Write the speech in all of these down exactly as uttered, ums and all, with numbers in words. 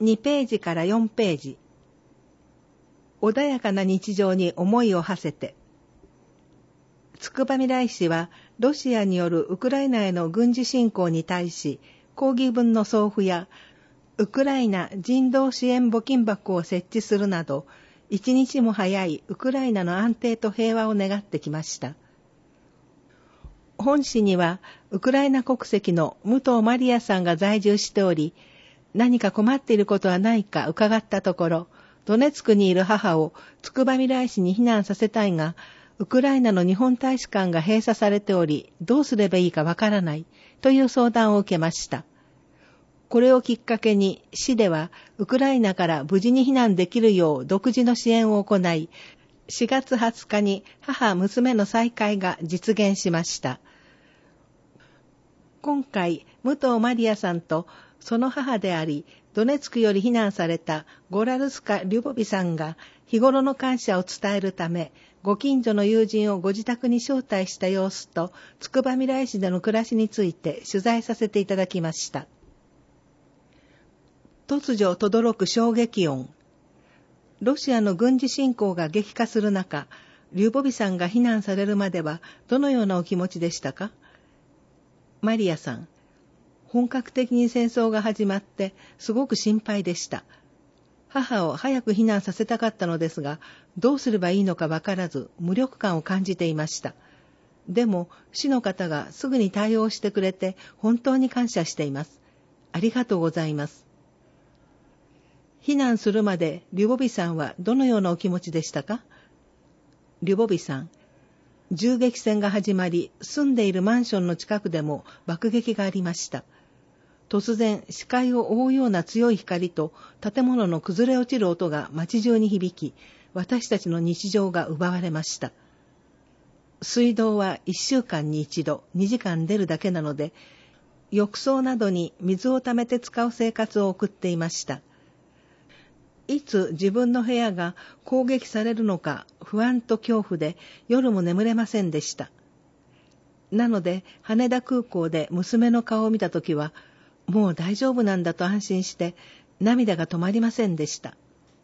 にページからよんページ。穏やかな日常に思いを馳せて。つくばみらい市はロシアによるウクライナへの軍事侵攻に対し抗議文の送付やウクライナ人道支援募金箱を設置するなど一日も早いウクライナの安定と平和を願ってきました。本市にはウクライナ国籍の武藤マリアさんが在住しており、何か困っていることはないか伺ったところ、ドネツクにいる母をつくばみらい市に避難させたいが、ウクライナの日本大使館が閉鎖されており、どうすればいいかわからないという相談を受けました。これをきっかけに市ではウクライナから無事に避難できるよう独自の支援を行い、しがつはつかに母娘の再会が実現しました。今回、武藤マリアさんとその母であり、ドネツクより避難されたゴラルスカ・リュボビさんが日頃の感謝を伝えるため、ご近所の友人をご自宅に招待した様子と、つくばみらい市での暮らしについて取材させていただきました。突如轟く衝撃音。ロシアの軍事侵攻が激化する中、リュボビさんが避難されるまではどのようなお気持ちでしたか？マリアさん、本格的に戦争が始まってすごく心配でした。母を早く避難させたかったのですが、どうすればいいのかわからず無力感を感じていました。でも、市の方がすぐに対応してくれて本当に感謝しています。ありがとうございます。避難するまでリュボビさんはどのようなお気持ちでしたか？リュボビさん、銃撃戦が始まり、住んでいるマンションの近くでも爆撃がありました。突然、視界を覆うような強い光と建物の崩れ落ちる音が街中に響き、私たちの日常が奪われました。水道はいっしゅうかんに一度、にじかん出るだけなので、浴槽などに水を溜めて使う生活を送っていました。いつ自分の部屋が攻撃されるのか不安と恐怖で夜も眠れませんでした。なので羽田空港で娘の顔を見たときはもう大丈夫なんだと安心して涙が止まりませんでした。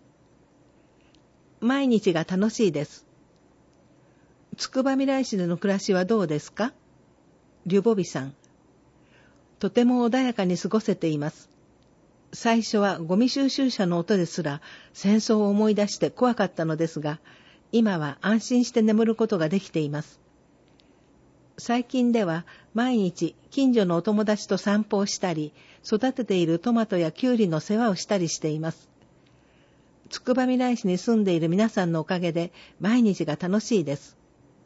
毎日が楽しいです。つくばみらい市での暮らしはどうですか？リュボビさん、とても穏やかに過ごせています。最初はゴミ収集車の音ですら戦争を思い出して怖かったのですが、今は安心して眠ることができています。最近では毎日近所のお友達と散歩をしたり、育てているトマトやキュウリの世話をしたりしています。つくばみらい市に住んでいる皆さんのおかげで毎日が楽しいです。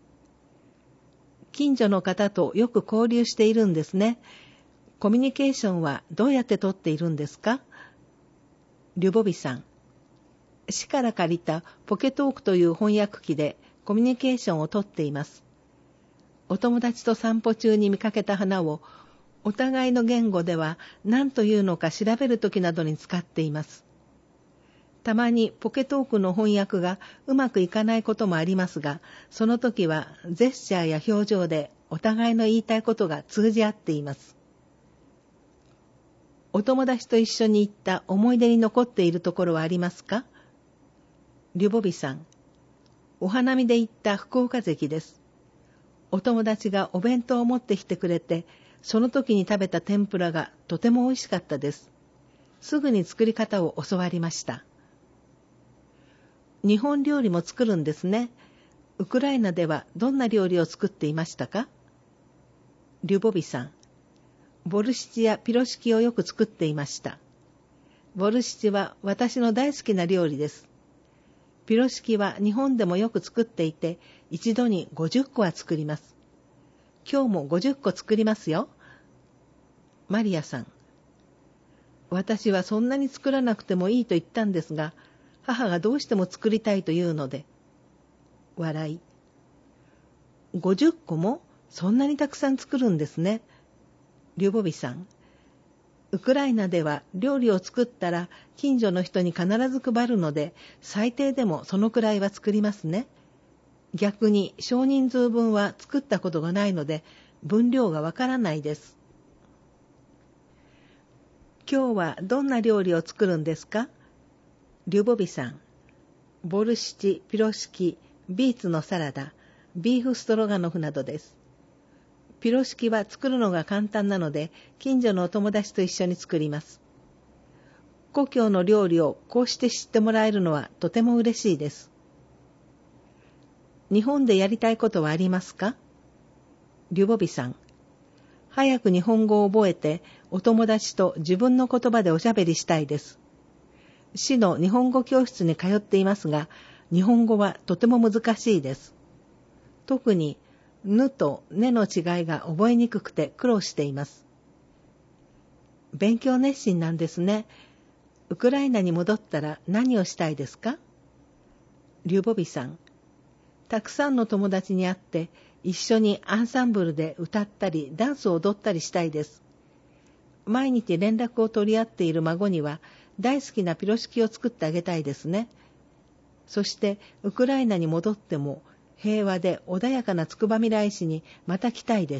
近所の方とよく交流しているんですね。コミュニケーションはどうやって取っているんですか？リュボビさん、市から借りたポケトークという翻訳機でコミュニケーションを取っています。お友達と散歩中に見かけた花をお互いの言語では何というのか調べるときなどに使っています。たまにポケトークの翻訳がうまくいかないこともありますが、その時はジェスチャーや表情でお互いの言いたいことが通じ合っています。お友達と一緒に行った思い出に残っているところはありますか？リュボビさん、お花見で行った福岡関です。お友達がお弁当を持ってきてくれて、その時に食べた天ぷらがとても美味しかったです。すぐに作り方を教わりました。日本料理も作るんですね。ウクライナではどんな料理を作っていましたか？リュボビさん、ボルシチやピロシキをよく作っていました。ボルシチは私の大好きな料理です。ピロシキは日本でもよく作っていて、一度にごじゅっこは作ります。今日もごじゅっこ作りますよ。マリアさん、私はそんなに作らなくてもいいと言ったんですが、母がどうしても作りたいというので。笑い。ごじゅっこもそんなにたくさん作るんですね。リュボビさん、ウクライナでは料理を作ったら近所の人に必ず配るので、最低でもそのくらいは作りますね。逆に少人数分は作ったことがないので分量がわからないです。 今日はどんな料理を作るんですか？リュボビさん、ボルシチ、ピロシキ、ビーツのサラダ、ビーフストロガノフなどです。ピロシキは作るのが簡単なので、近所のお友達と一緒に作ります。故郷の料理をこうして知ってもらえるのはとても嬉しいです。日本でやりたいことはありますか？リュボビさん、早く日本語を覚えて、お友達と自分の言葉でおしゃべりしたいです。市の日本語教室に通っていますが、日本語はとても難しいです。特に、ぬとねの違いが覚えにくくて苦労しています。勉強熱心なんですね。ウクライナに戻ったら何をしたいですか？リュボビさん、たくさんの友達に会って、一緒にアンサンブルで歌ったりダンスを踊ったりしたいです。毎日連絡を取り合っている孫には大好きなピロシキを作ってあげたいですね。そしてウクライナに戻っても平和で穏やかなつくばみらい市にまた来たいです。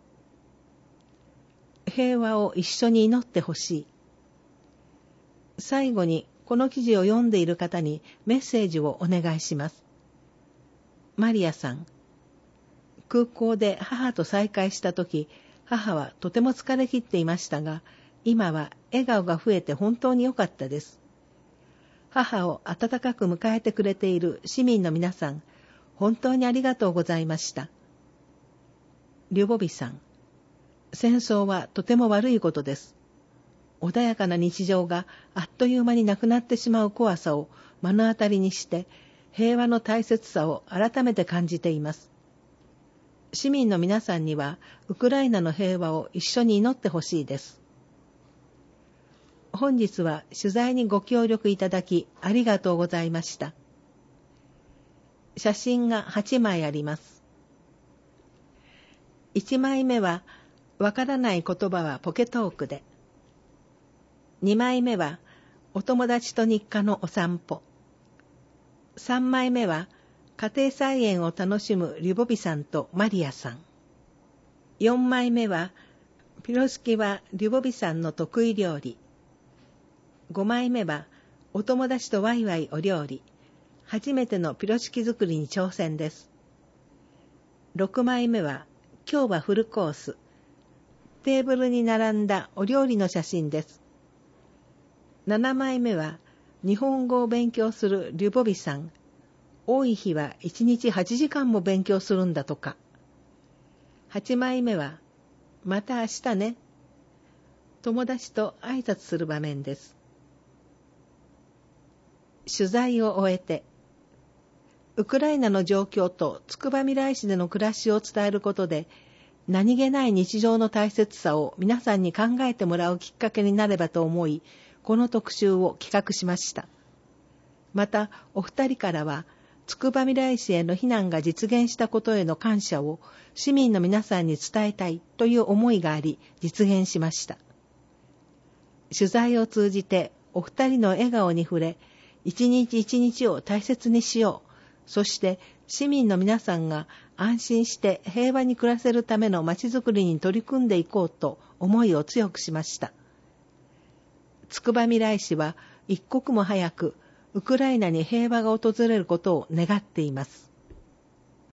平和を一緒に祈ってほしい。最後にこの記事を読んでいる方にメッセージをお願いします。マリアさん、空港で母と再会したとき、母はとても疲れ切っていましたが、今は笑顔が増えて本当に良かったです。母を温かく迎えてくれている市民の皆さん、本当にありがとうございました。リュボビさん、戦争はとても悪いことです。穏やかな日常があっという間になくなってしまう怖さを目の当たりにして、平和の大切さを改めて感じています。市民の皆さんにはウクライナの平和を一緒に祈ってほしいです。本日は取材にご協力いただきありがとうございました。写真がはちまいあります。いちまいめはわからない言葉はポケトークで。にまいめはお友達と日課のお散歩。さんまいめは家庭菜園を楽しむリュボビさんとマリアさん。よんまいめはピロシキはリュボビさんの得意料理。ごまいめはお友達とワイワイお料理。初めてのピロシキ作りに挑戦です。ろくまいめは今日はフルコース。テーブルに並んだお料理の写真です。ななまいめは日本語を勉強するリュボビさん。多い日はいちにちはちじかんも勉強するんだとか。はちまいめは、また明日ね。友達と挨拶する場面です。取材を終えて、ウクライナの状況とつくばみらい市での暮らしを伝えることで、何気ない日常の大切さを皆さんに考えてもらうきっかけになればと思い、この特集を企画しました。また、お二人からは、つくばみらい市への避難が実現したことへの感謝を市民の皆さんに伝えたいという思いがあり実現しました。取材を通じてお二人の笑顔に触れ、一日一日を大切にしよう、そして市民の皆さんが安心して平和に暮らせるためのまちづくりに取り組んでいこうと思いを強くしました。つくばみらい市は一刻も早くウクライナに平和が訪れることを願っています。